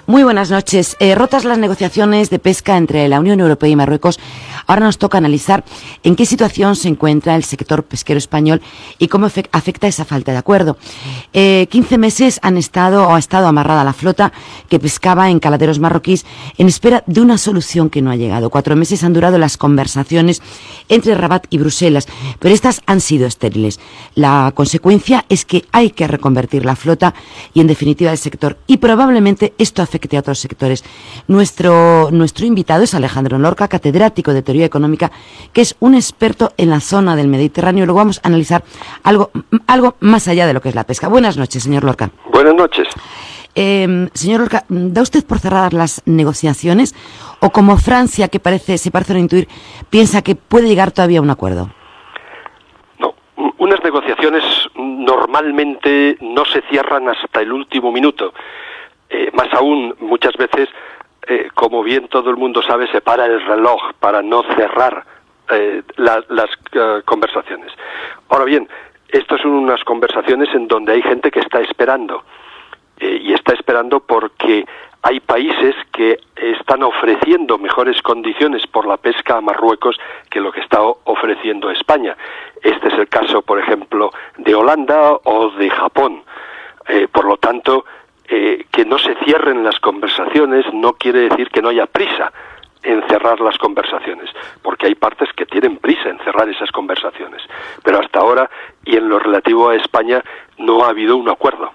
Muy buenas noches. Rotas las negociaciones de pesca entre la Unión Europea y Marruecos, ahora nos toca analizar en qué situación se encuentra el sector pesquero español y cómo afecta esa falta de acuerdo. 15 meses ha estado amarrada la flota que pescaba en caladeros marroquíes en espera de una solución que no ha llegado. 4 meses han durado las conversaciones entre Rabat y Bruselas, pero estas han sido estériles. La consecuencia es que hay que reconvertir la flota y, en definitiva, el sector. Y probablemente esto afecte a otros sectores. Nuestro invitado es Alejandro Lorca, catedrático de Teoría Económica, que es un experto en la zona del Mediterráneo. Luego vamos a analizar algo más allá de lo que es la pesca. Buenas noches, señor Lorca. Buenas noches. Señor Lorca, ¿da usted por cerradas las negociaciones o, como Francia, que se parece no intuir, piensa que puede llegar todavía a un acuerdo? No, unas negociaciones normalmente no se cierran hasta el último minuto. Más aún, muchas veces, como bien todo el mundo sabe, se para el reloj para no cerrar las conversaciones. Ahora bien, estas son unas conversaciones en donde hay gente que está esperando. Y está esperando porque hay países que están ofreciendo mejores condiciones por la pesca a Marruecos que lo que está ofreciendo España. Este es el caso, por ejemplo, de Holanda o de Japón. Por lo tanto, que no se cierren las conversaciones no quiere decir que no haya prisa en cerrar las conversaciones, porque hay partes que tienen prisa en cerrar esas conversaciones. Pero hasta ahora, y en lo relativo a España, no ha habido un acuerdo.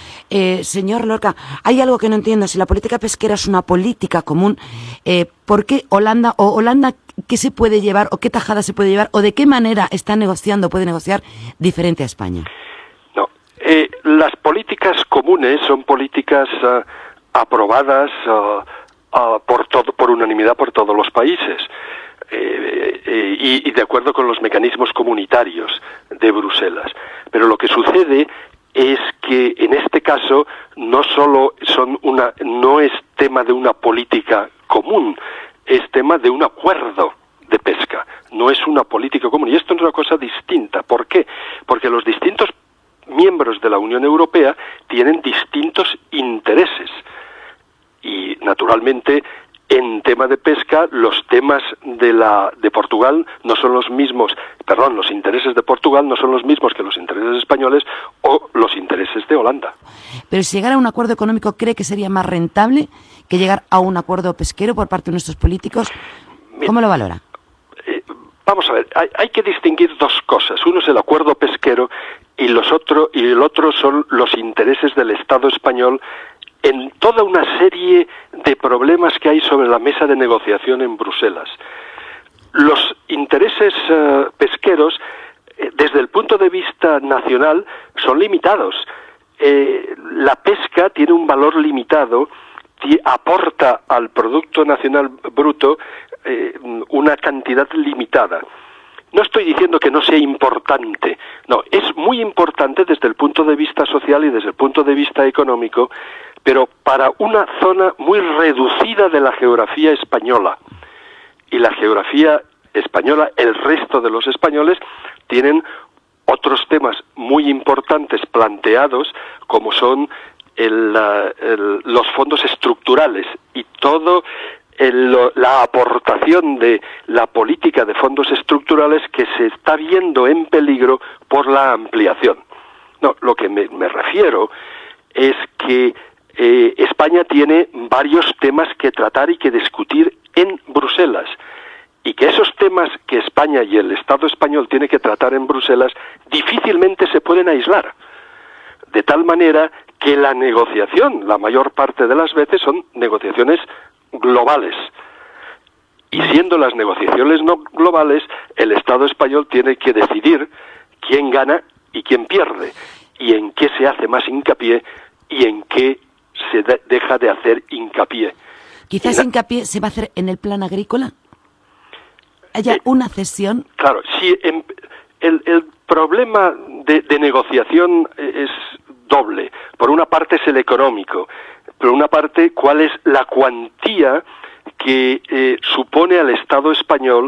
Señor Lorca, hay algo que no entiendo. Si la política pesquera es una política común, ¿por qué Holanda qué se puede llevar o qué tajada se puede llevar o de qué manera está negociando, puede negociar diferente a España? No, las políticas comunes son políticas aprobadas por unanimidad por todos los países y de acuerdo con los mecanismos comunitarios de Bruselas. Pero lo que sucede es que en este caso no es tema de una política común, es tema de un acuerdo de pesca, no es una política común. Y esto es una cosa distinta. ¿Por qué? Porque los distintos miembros de la Unión Europea tienen distintos intereses. Y, naturalmente, en tema de pesca, los temas de Portugal no son los mismos, los intereses de Portugal no son los mismos que los intereses españoles o los intereses de Holanda. Pero si llegara a un acuerdo económico, ¿cree que sería más rentable que llegar a un acuerdo pesquero por parte de nuestros políticos? ¿Cómo lo valora? Vamos a ver, hay que distinguir dos cosas. Uno es el acuerdo pesquero y el otro son los intereses del Estado español en toda una serie de problemas que hay sobre la mesa de negociación en Bruselas. Los intereses pesqueros, desde el punto de vista nacional, son limitados. La pesca tiene un valor limitado, aporta al Producto Nacional Bruto una cantidad limitada. No estoy diciendo que no sea importante, no, es muy importante desde el punto de vista social y desde el punto de vista económico, pero para una zona muy reducida de la geografía española. Y la geografía española, el resto de los españoles, tienen otros temas muy importantes planteados, como son los fondos estructurales y todo la aportación de la política de fondos estructurales que se está viendo en peligro por la ampliación. No, lo que me refiero es que España tiene varios temas que tratar y que discutir en Bruselas, y que esos temas que España y el Estado español tiene que tratar en Bruselas difícilmente se pueden aislar, de tal manera que la negociación, la mayor parte de las veces, son negociaciones globales. Y siendo las negociaciones no globales, el Estado español tiene que decidir quién gana y quién pierde, y en qué se hace más hincapié y en qué se deja de hacer hincapié. Quizás hincapié se va a hacer en el plan agrícola. ¿Haya una cesión? Claro, sí. El problema de negociación es doble. Por una parte es el económico. Por una parte, ¿cuál es la cuantía que supone al Estado español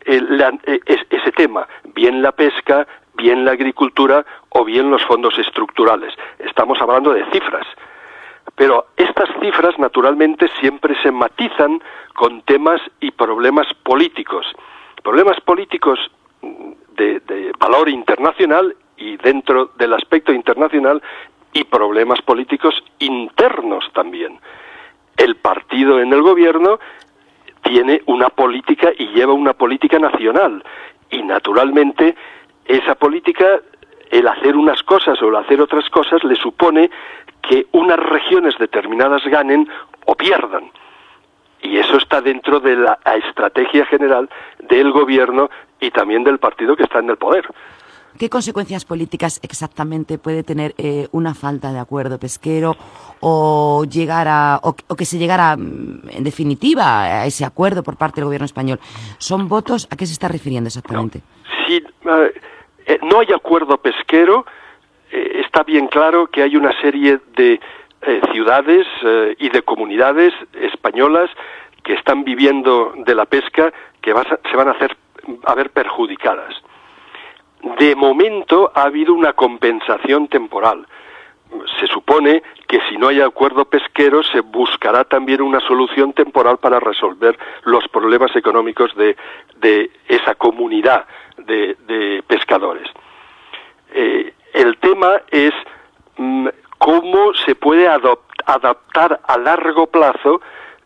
ese tema? Bien la pesca, bien la agricultura o bien los fondos estructurales. Estamos hablando de cifras. Pero estas cifras, naturalmente, siempre se matizan con temas y problemas políticos. Problemas políticos de valor internacional y dentro del aspecto internacional, y problemas políticos internos también. El partido en el gobierno tiene una política y lleva una política nacional, y naturalmente esa política, el hacer unas cosas o el hacer otras cosas, le supone que unas regiones determinadas ganen o pierdan. Y eso está dentro de la estrategia general del gobierno y también del partido que está en el poder. ¿Qué consecuencias políticas exactamente puede tener una falta de acuerdo pesquero o que se llegara en definitiva a ese acuerdo por parte del gobierno español? ¿Son votos? ¿A qué se está refiriendo exactamente? No. Si no hay acuerdo pesquero, está bien claro que hay una serie de ciudades y de comunidades españolas que están viviendo de la pesca que se van a ver perjudicadas. De momento ha habido una compensación temporal. Se supone que si no hay acuerdo pesquero se buscará también una solución temporal para resolver los problemas económicos de esa comunidad de pescadores. El tema es cómo se puede adaptar a largo plazo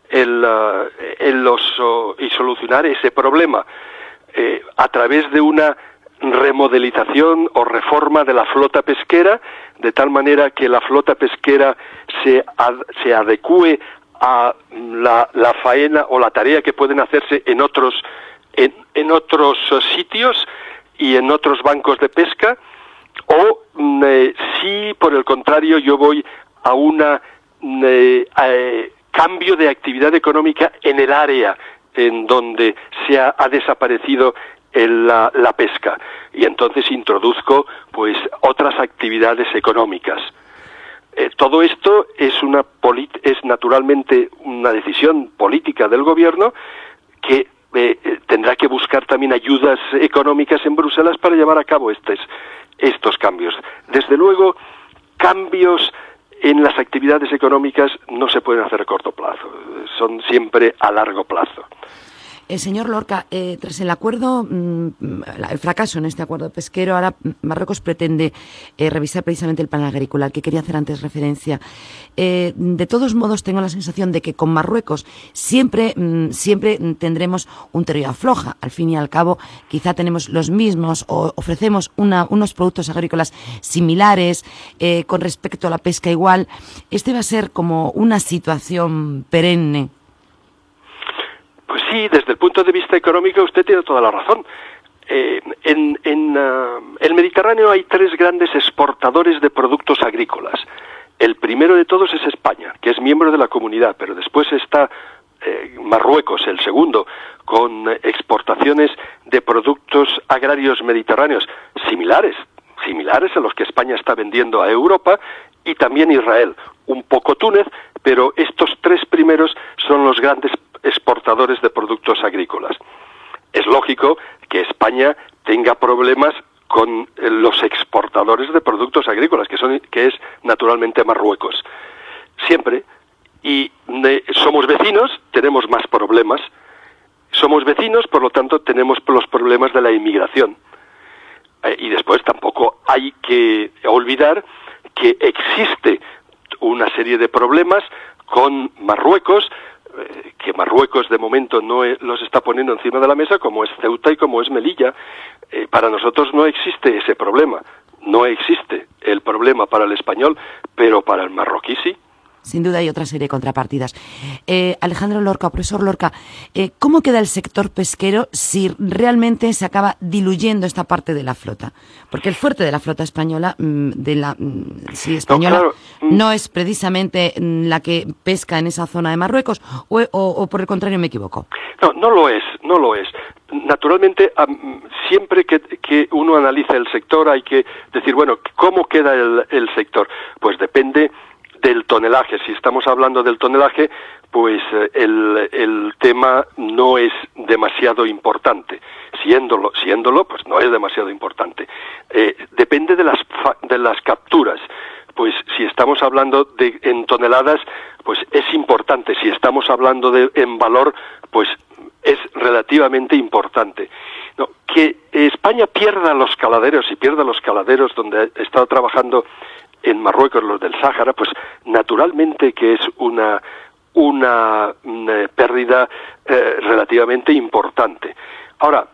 y solucionar ese problema a través de una remodelización o reforma de la flota pesquera, de tal manera que la flota pesquera se adecúe a la faena o la tarea que pueden hacerse en otros sitios y en otros bancos de pesca, o si por el contrario yo voy a una cambio de actividad económica en el área en donde ha desaparecido la pesca, y entonces introduzco pues otras actividades económicas. Todo esto es naturalmente una decisión política del gobierno que tendrá que buscar también ayudas económicas en Bruselas para llevar a cabo estos cambios. Desde luego, cambios en las actividades económicas no se pueden hacer a corto plazo, son siempre a largo plazo. Señor Lorca, tras el acuerdo, el fracaso en este acuerdo pesquero, ahora Marruecos pretende revisar precisamente el plan agrícola, al que quería hacer antes referencia. De todos modos, tengo la sensación de que con Marruecos siempre tendremos un tiro y afloja. Al fin y al cabo, quizá tenemos los mismos o ofrecemos unos productos agrícolas similares con respecto a la pesca igual. Este va a ser como una situación perenne. Pues sí, desde el punto de vista económico usted tiene toda la razón. En el Mediterráneo hay tres grandes exportadores de productos agrícolas. El primero de todos es España, que es miembro de la comunidad, pero después está Marruecos, el segundo, con exportaciones de productos agrarios mediterráneos similares a los que España está vendiendo a Europa, y también Israel, un poco Túnez, pero estos tres primeros son los grandes exportadores de productos agrícolas. Es lógico que España tenga problemas con los exportadores de productos agrícolas, que es naturalmente Marruecos. Siempre. Y somos vecinos, tenemos más problemas. Somos vecinos, por lo tanto, tenemos los problemas de la inmigración. Y después tampoco hay que olvidar que existe una serie de problemas con Marruecos, que Marruecos de momento no los está poniendo encima de la mesa, como es Ceuta y como es Melilla. Para nosotros no existe ese problema, no existe el problema para el español, pero para el marroquí sí. Sin duda hay otra serie de contrapartidas. Alejandro Lorca, profesor Lorca, ¿cómo queda el sector pesquero si realmente se acaba diluyendo esta parte de la flota? Porque el fuerte de la flota española, no es precisamente la que pesca en esa zona de Marruecos, o por el contrario me equivoco. No lo es. Naturalmente, siempre que uno analiza el sector hay que decir, bueno, ¿cómo queda el sector? Pues depende del tonelaje. Si estamos hablando del tonelaje, pues el tema no es demasiado importante. Siéndolo, pues no es demasiado importante. Depende de las capturas. Pues si estamos hablando en toneladas, pues es importante. Si estamos hablando en valor, pues es relativamente importante. No, que España pierda los caladeros y pierda los caladeros donde he estado trabajando en Marruecos, los del Sáhara, pues naturalmente que es una pérdida relativamente importante. Ahora,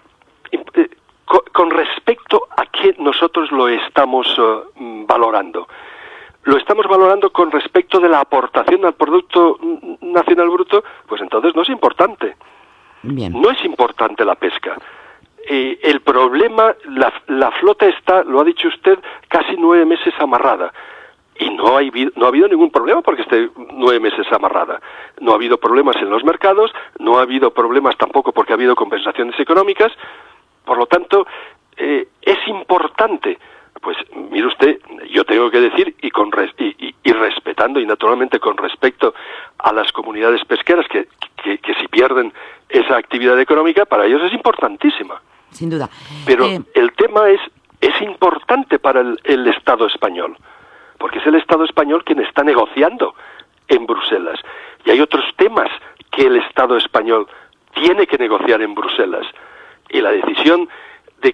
con respecto a qué nosotros lo estamos valorando. Lo estamos valorando con respecto de la aportación al Producto Nacional Bruto, pues entonces no es importante. Bien. No es importante la pesca. El problema, la flota está, lo ha dicho usted, casi 9 meses amarrada. Y no ha habido ningún problema porque esté 9 meses amarrada. No ha habido problemas en los mercados, no ha habido problemas tampoco porque ha habido compensaciones económicas. Por lo tanto, es importante. Pues mire usted, yo tengo que decir, y respetando y naturalmente con respecto a las comunidades pesqueras que si pierden esa actividad económica, para ellos es importantísima. Sin duda. Pero el tema es importante para el Estado español, porque es el Estado español quien está negociando en Bruselas. Y hay otros temas que el Estado español tiene que negociar en Bruselas. Y la decisión de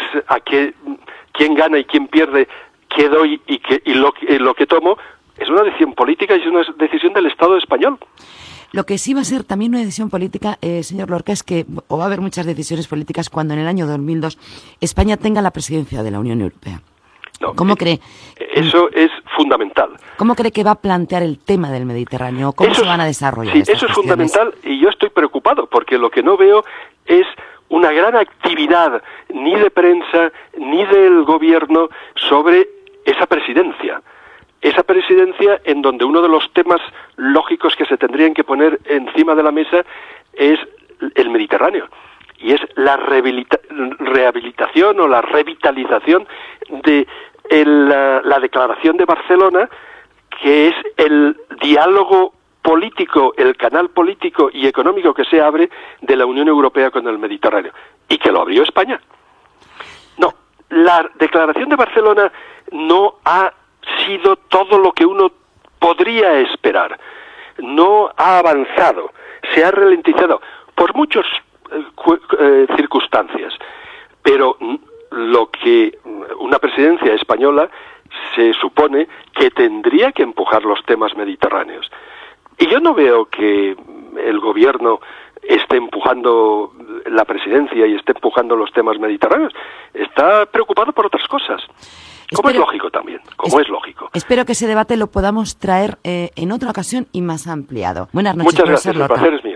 quién gana y quién pierde, qué doy y lo que tomo, es una decisión política y es una decisión del Estado español. Lo que sí va a ser también una decisión política, señor Lorca, es que va a haber muchas decisiones políticas cuando en el año 2002 España tenga la presidencia de la Unión Europea. No, ¿Cómo cree? Eso es fundamental. ¿Cómo cree que va a plantear el tema del Mediterráneo? ¿Cómo se van a desarrollar estas eso es cuestiones? fundamental y yo estoy preocupado porque lo que no veo es una gran actividad ni de prensa ni del gobierno sobre esa presidencia. Esa presidencia en donde uno de los temas lógicos que se tendrían que poner encima de la mesa es el Mediterráneo. Y es la rehabilitación o la revitalización de la Declaración de Barcelona, que es el diálogo político, el canal político y económico que se abre de la Unión Europea con el Mediterráneo, y que lo abrió España. No, la Declaración de Barcelona no ha sido todo lo que uno podría esperar. No ha avanzado, se ha ralentizado por muchas circunstancias, pero lo que una presidencia española se supone que tendría que empujar los temas mediterráneos. Y yo no veo que el gobierno esté empujando la presidencia y esté empujando los temas mediterráneos. Está preocupado por otras cosas. Como es lógico también, es lógico. Espero que ese debate lo podamos traer en otra ocasión y más ampliado. Buenas noches, Muchas gracias, profesor Lorca. El placer es mío.